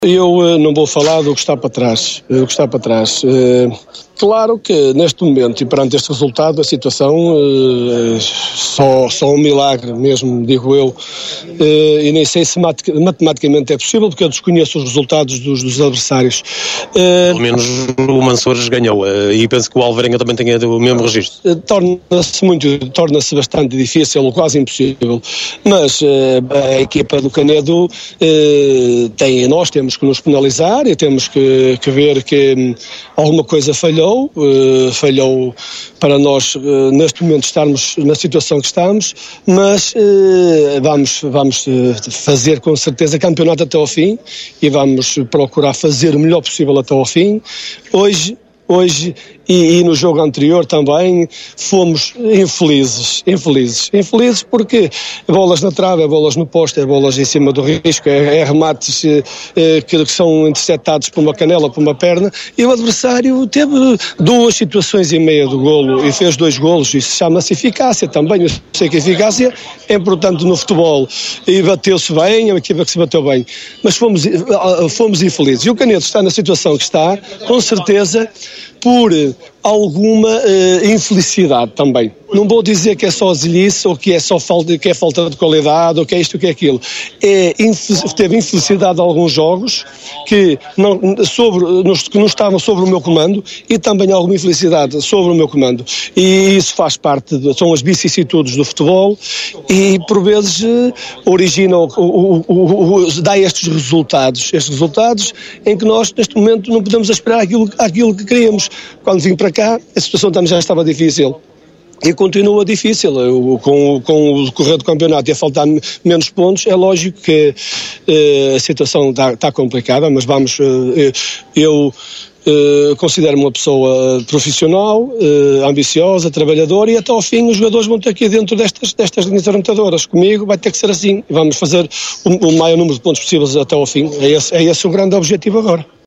Eu não vou falar do que está para trás. Claro que neste momento e perante este resultado a situação só um milagre mesmo, digo eu, e nem sei se matematicamente é possível porque eu desconheço os resultados dos adversários. Pelo menos o Mansores ganhou e penso que o Alvarenga também tenha o mesmo registro. Torna-se bastante difícil ou quase impossível, mas a equipa do Canedo nós temos que nos penalizar e temos que ver que alguma coisa falhou para nós neste momento estarmos na situação que estamos, mas vamos fazer com certeza campeonato até ao fim e vamos procurar fazer o melhor possível até ao fim. Hoje e no jogo anterior também fomos infelizes porque bolas na trave, bolas no poste, bolas em cima do risco, remates que são interceptados por uma canela, por uma perna, e o adversário teve 2 situações e meia do golo e fez 2 golos. Isso chama-se eficácia também. Eu sei que a eficácia é importante no futebol e bateu-se bem, a equipa que se bateu bem, mas fomos infelizes, e o Canedo está na situação que está, com certeza por alguma infelicidade também. Não vou dizer que é só azelice ou que é só falta de qualidade ou que é isto ou que é aquilo. Teve infelicidade em alguns jogos que não estavam sobre o meu comando e também alguma infelicidade sobre o meu comando. E isso faz parte, são as vicissitudes do futebol e por vezes originam, dá estes resultados em que nós neste momento não podemos esperar aquilo que queríamos. Quando vim para cá, a situação também já estava difícil. E continua difícil, com o decorrer do campeonato e a faltar menos pontos, é lógico que a situação está complicada, mas eu considero-me uma pessoa profissional, ambiciosa, trabalhadora, e até ao fim os jogadores vão ter que ir dentro destas linhas orientadoras. Comigo vai ter que ser assim, vamos fazer o maior número de pontos possíveis até ao fim, é esse o grande objetivo agora.